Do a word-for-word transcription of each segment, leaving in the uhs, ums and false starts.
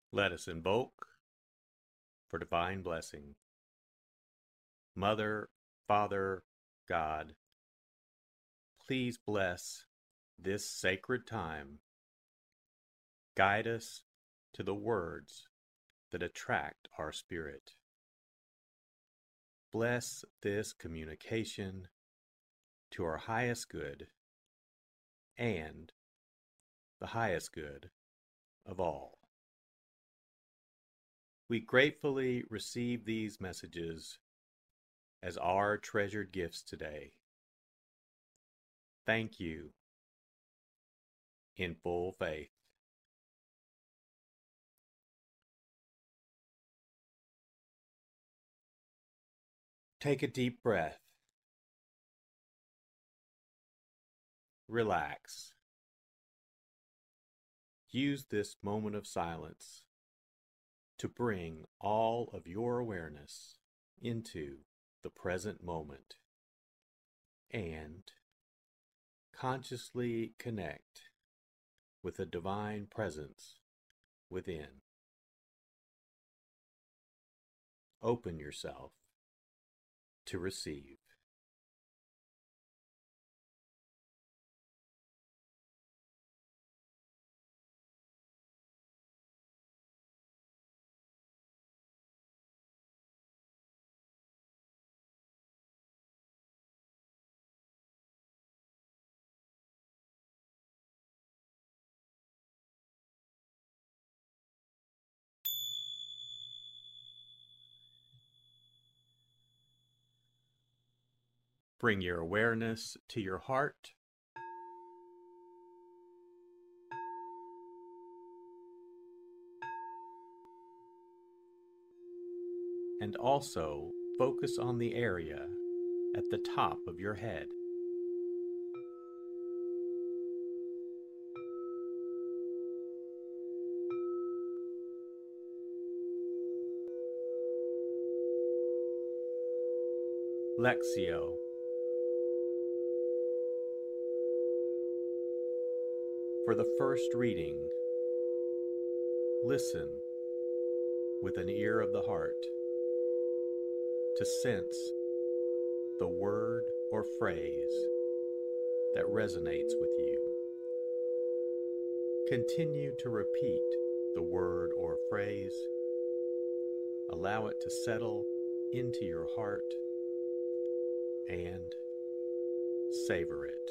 Let us invoke for divine blessing. Mother, Father, God, please bless this sacred time. Guide us to the words that attract our spirit. Bless this communication to our highest good and the highest good of all. We gratefully receive these messages as our treasured gifts today. Thank you in full faith. Take a deep breath. Relax. Use this moment of silence to bring all of your awareness into the present moment and consciously connect with the divine presence within. Open yourself to receive. Bring your awareness to your heart. And also focus on the area at the top of your head. Lectio. For the first reading, listen with an ear of the heart to sense the word or phrase that resonates with you. Continue to repeat the word or phrase. Allow it to settle into your heart and savor it.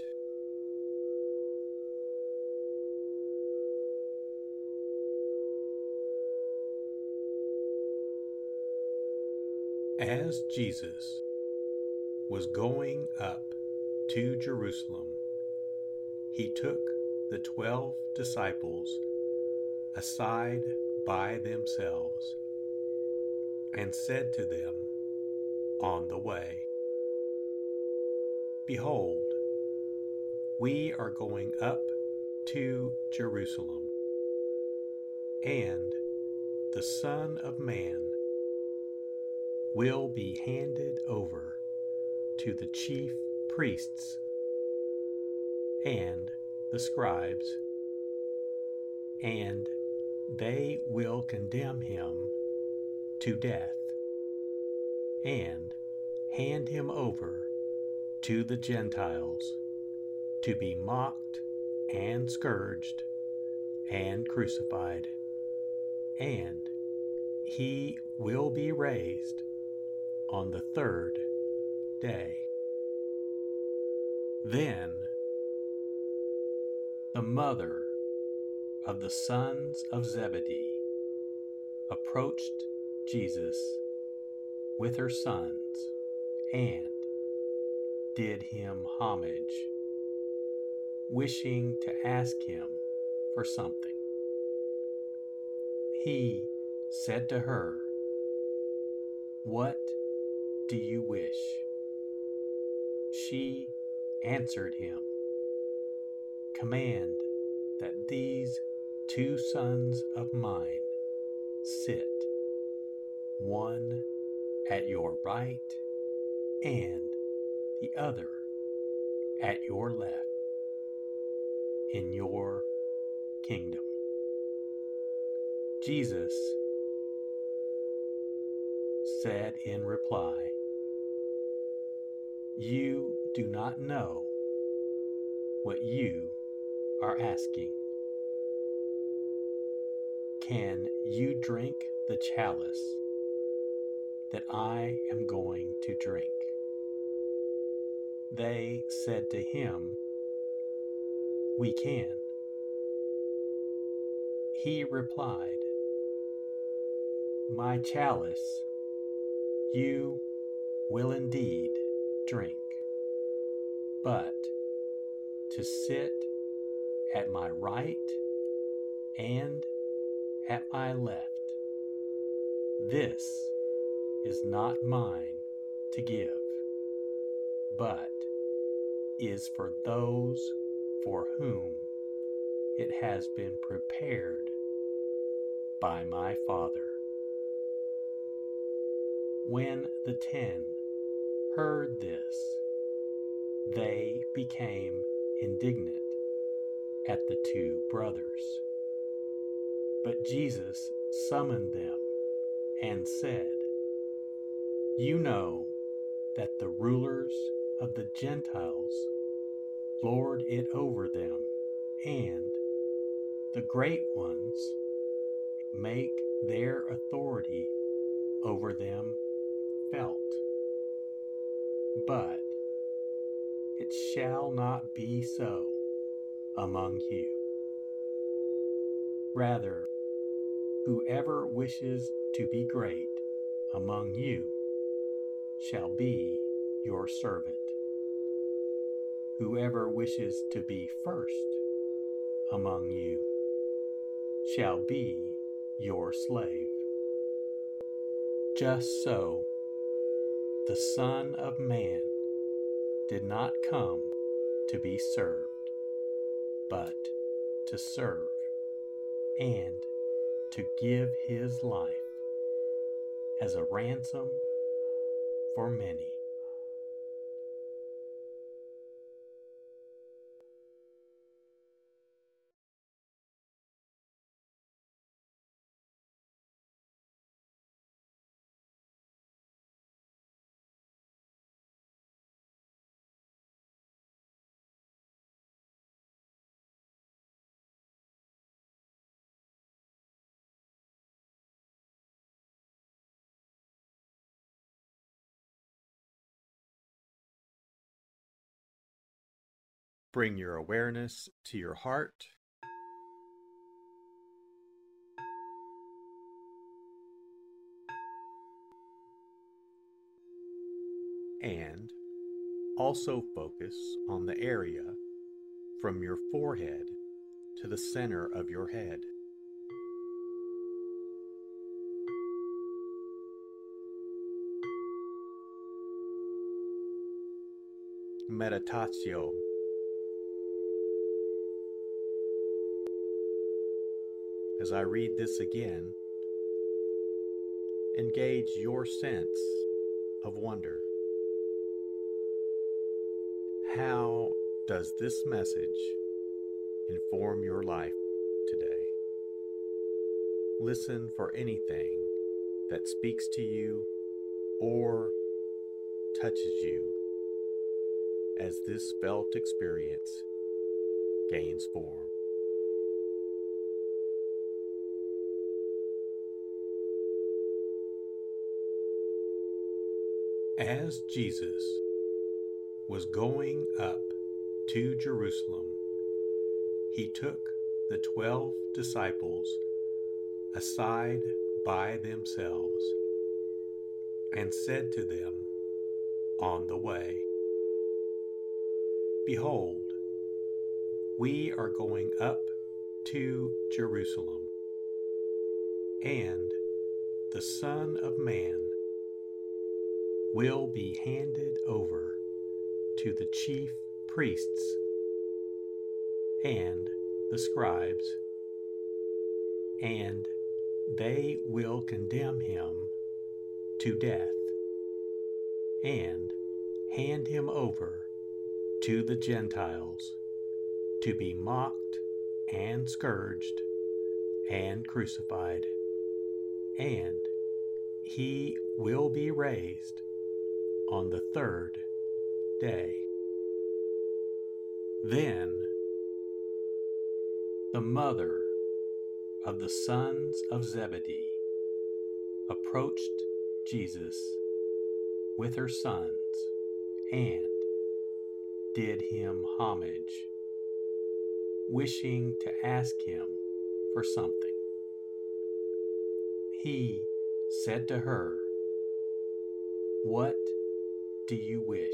As Jesus was going up to Jerusalem, he took the twelve disciples aside by themselves and said to them on the way, "Behold, we are going up to Jerusalem, and the Son of Man will be handed over to the chief priests and the scribes, and they will condemn him to death and hand him over to the Gentiles to be mocked and scourged and crucified, and he will be raised on the third day." Then the mother of the sons of Zebedee approached Jesus with her sons and did him homage, wishing to ask him for something. He said to her, "What do you wish?" She answered him, "Command that these two sons of mine sit, one at your right and the other at your left, in your kingdom." Jesus said in reply, "You do not know what you are asking. Can you drink the chalice that I am going to drink?" They said to him, "We can." He replied, "My chalice you will indeed drink, but to sit at my right and at my left, this is not mine to give, but is for those for whom it has been prepared by my Father." When the ten heard this, they became indignant at the two brothers. But Jesus summoned them and said, "You know that the rulers of the Gentiles lord it over them, and the great ones make their authority over them felt. But it shall not be so among you. Rather, whoever wishes to be great among you shall be your servant. Whoever wishes to be first among you shall be your slave. Just so the Son of Man did not come to be served, but to serve, and to give his life as a ransom for many." Bring your awareness to your heart. And also focus on the area from your forehead to the center of your head. Meditatio. As I read this again, engage your sense of wonder. How does this message inform your life today? Listen for anything that speaks to you or touches you as this felt experience gains form. As Jesus was going up to Jerusalem, he took the twelve disciples aside by themselves and said to them on the way, "Behold, we are going up to Jerusalem, and the Son of Man will be handed over to the chief priests and the scribes, and they will condemn him to death and hand him over to the Gentiles to be mocked and scourged and crucified, and he will be raised on the third day. Then the mother of the sons of Zebedee approached Jesus with her sons and did him homage, wishing to ask him for something. He said to her, "What do you wish?"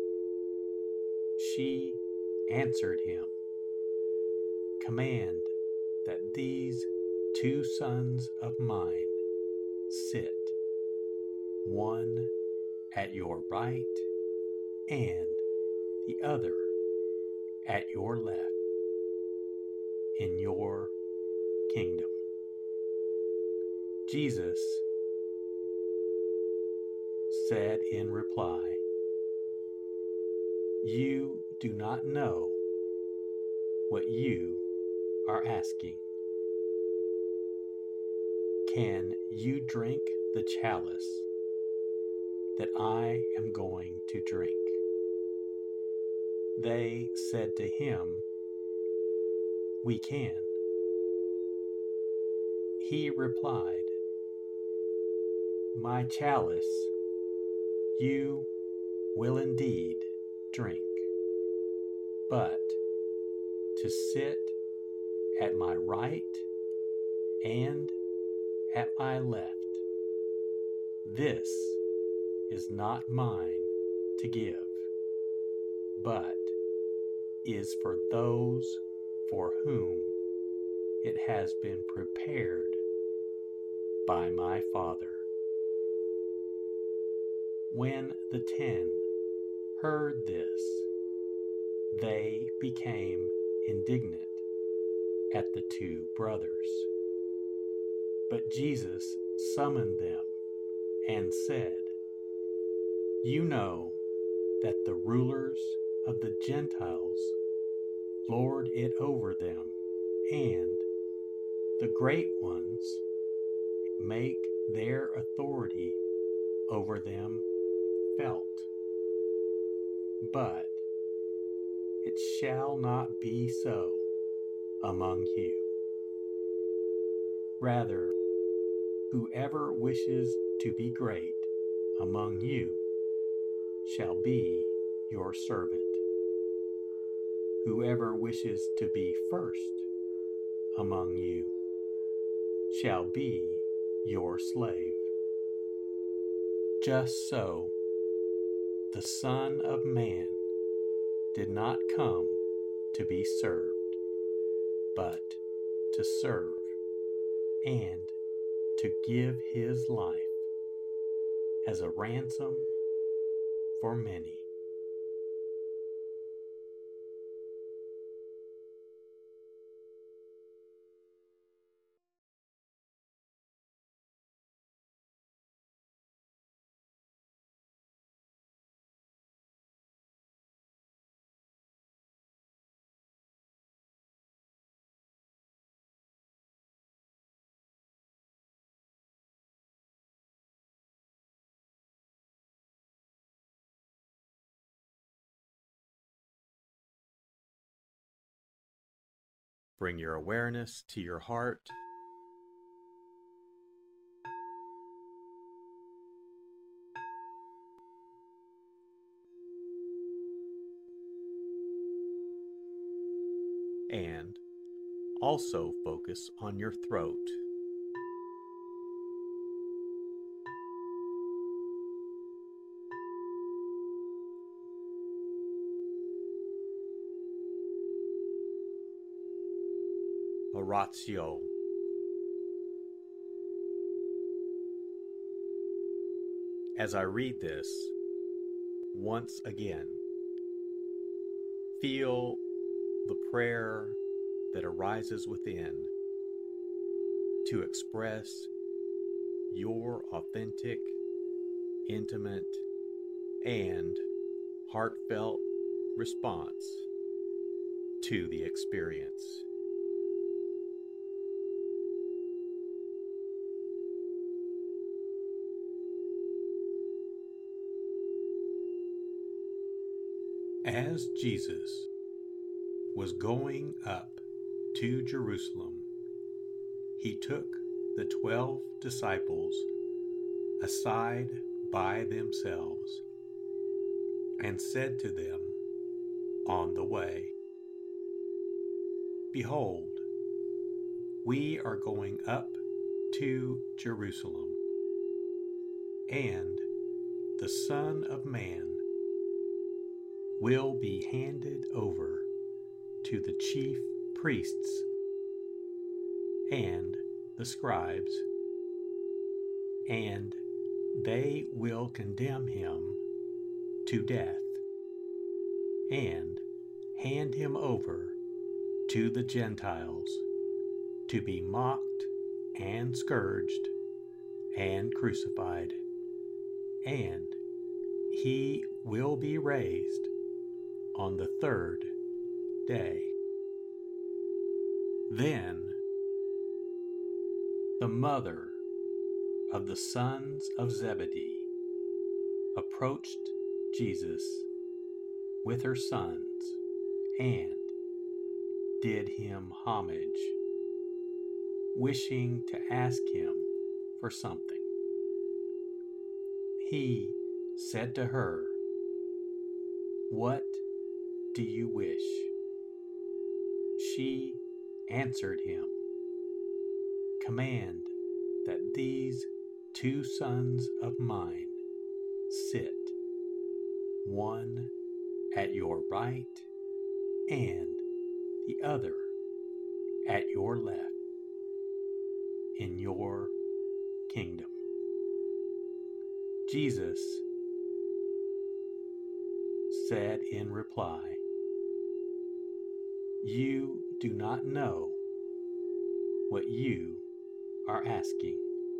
She answered him, "Command that these two sons of mine sit, one at your right and the other at your left, in your kingdom." Jesus said in reply, "You do not know what you are asking. Can you drink the chalice that I am going to drink?" They said to him, "We can." He replied, "My chalice you will indeed drink, but to sit at my right and at my left, this is not mine to give, but is for those for whom it has been prepared by my Father." When the ten heard this, they became indignant at the two brothers. But Jesus summoned them and said, "You know that the rulers of the Gentiles lord it over them, and the great ones make their authority over them felt. But it shall not be so among you. Rather, whoever wishes to be great among you shall be your servant. Whoever wishes to be first among you shall be your slave. Just so the Son of Man did not come to be served, but to serve, and to give his life as a ransom for many." Bring your awareness to your heart. And also focus on your throat. Oratio. As I read this, once again, feel the prayer that arises within to express your authentic, intimate, and heartfelt response to the experience. As Jesus was going up to Jerusalem, he took the twelve disciples aside by themselves and said to them on the way, "Behold, we are going up to Jerusalem, and the Son of Man will be handed over to the chief priests and the scribes, and they will condemn him to death and hand him over to the Gentiles to be mocked and scourged and crucified, and he will be raised on the third day." Then the mother of the sons of Zebedee approached Jesus with her sons and did him homage, wishing to ask him for something. He said to her, "What do you wish?" She answered him, "Command that these two sons of mine sit, one at your right and the other at your left, in your kingdom." Jesus said in reply, "You do not know what you are asking.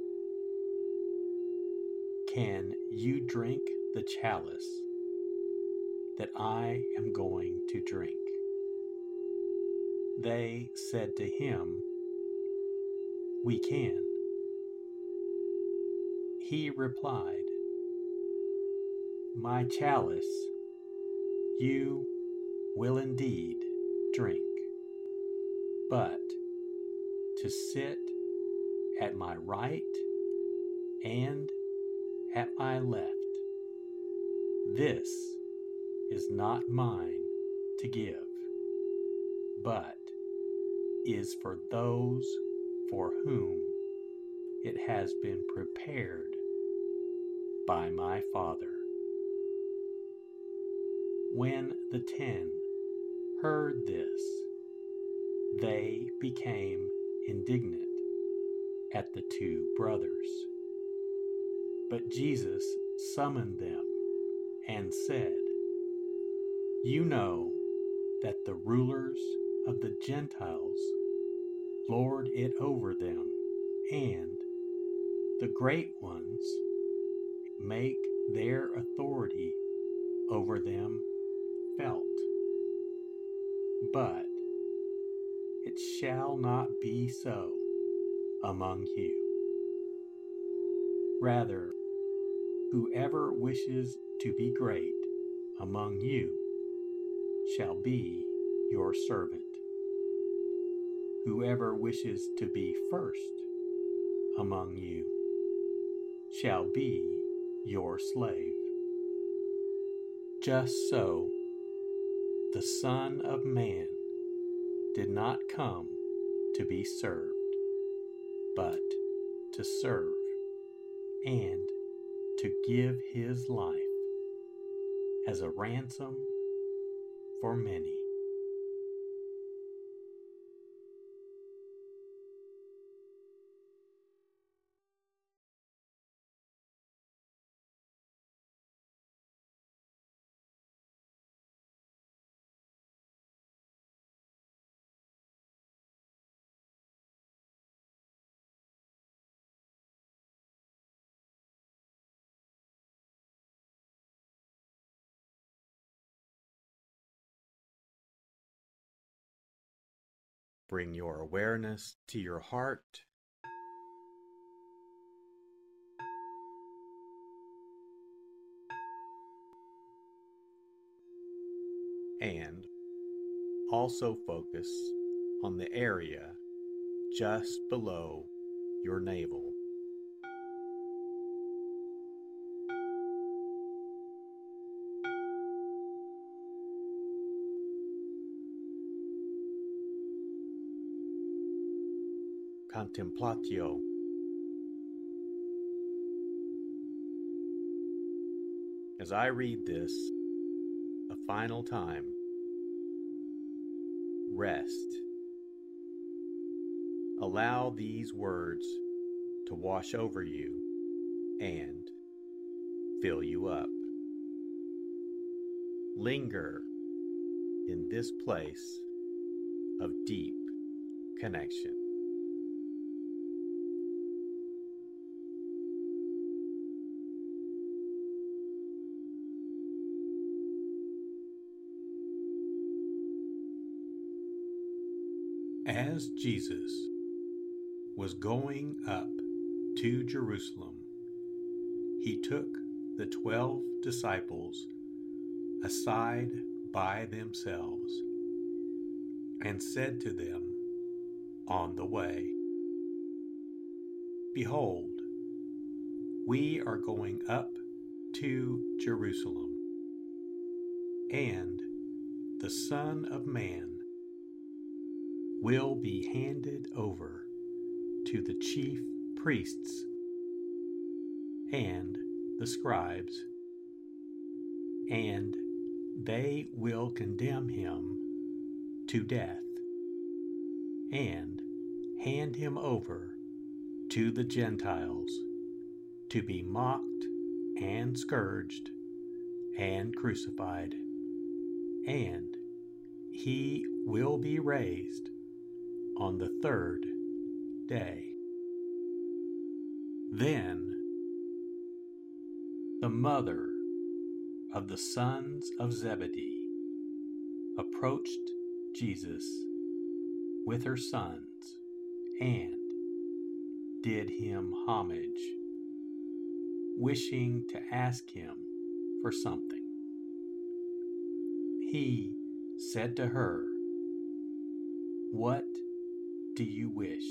Can you drink the chalice that I am going to drink?" They said to him, "We can." He replied, "My chalice you will indeed drink, but to sit at my right and at my left, this is not mine to give, but is for those for whom it has been prepared by my Father." When the ten heard this, they became indignant at the two brothers. But Jesus summoned them and said, "You know that the rulers of the Gentiles lord it over them, and the great ones make their authority over them felt. But it shall not be so among you. Rather, whoever wishes to be great among you shall be your servant. Whoever wishes to be first among you shall be your slave. Just so, the Son of Man did not come to be served, but to serve, and to give his life as a ransom for many." Bring your awareness to your heart. also focus on the area just below your navel. Contemplatio. As I read this a final time, rest. Allow these words to wash over you and fill you up. Linger in this place of deep connection. As Jesus was going up to Jerusalem, he took the twelve disciples aside by themselves and said to them on the way, "Behold, we are going up to Jerusalem, and the Son of Man will be handed over to the chief priests and the scribes, and they will condemn him to death and hand him over to the Gentiles to be mocked and scourged and crucified, and he will be raised on the third day." Then the mother of the sons of Zebedee approached Jesus with her sons and did him homage, wishing to ask him for something. He said to her, "What do you wish?"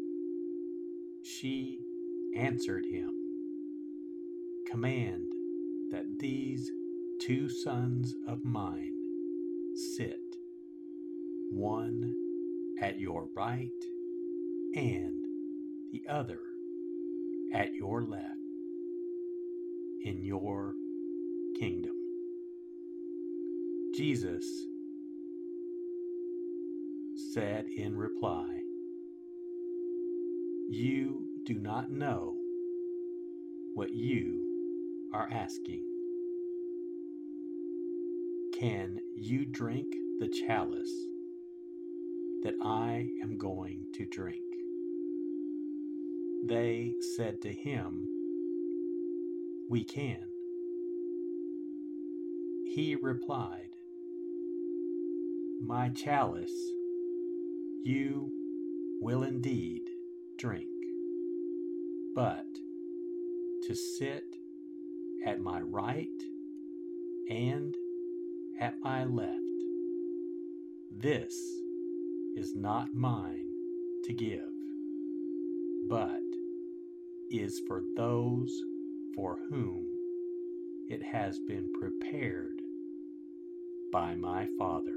She answered him, "Command that these two sons of mine sit, one at your right and the other at your left, in your kingdom." Jesus said in reply, "You do not know what you are asking. Can you drink the chalice that I am going to drink?" They said to him, "We can." He replied, "My chalice you will indeed drink, but to sit at my right and at my left, this is not mine to give, but is for those for whom it has been prepared by my Father."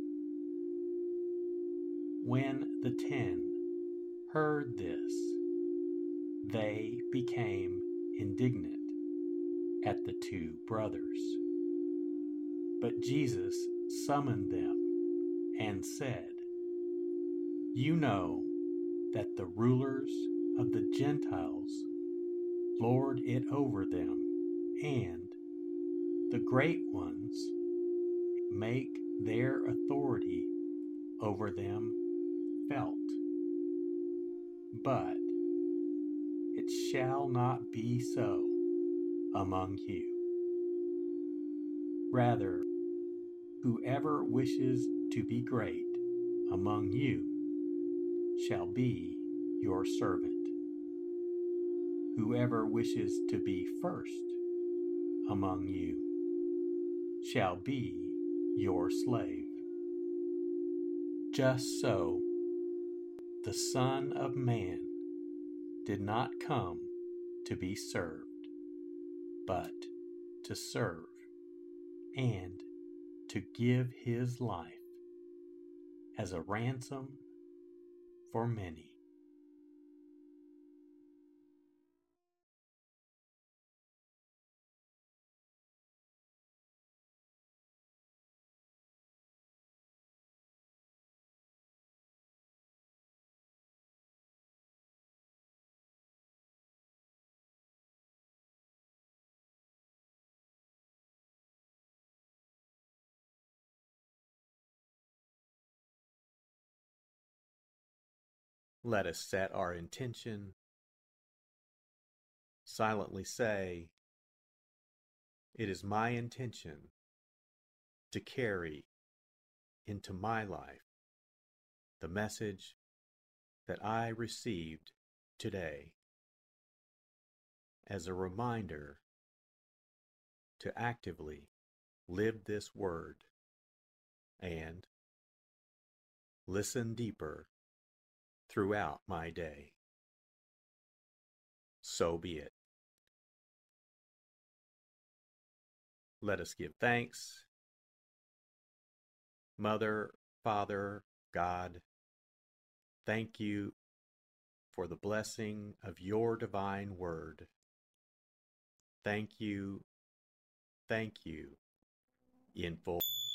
When the ten heard this, they became indignant at the two brothers. But Jesus summoned them and said, "You know that the rulers of the Gentiles lord it over them, and the great ones make their authority over them felt. But it shall not be so among you. Rather, whoever wishes to be great among you shall be your servant. Whoever wishes to be first among you shall be your slave. Just so, the Son of Man did not come to be served, but to serve and to give his life as a ransom for many. Let us set our intention, silently say, it is my intention to carry into my life the message that I received today as a reminder to actively live this word and listen deeper throughout my day. So be it. Let us give thanks. Mother, Father, God, thank you for the blessing of your divine word. Thank you, thank you, in full.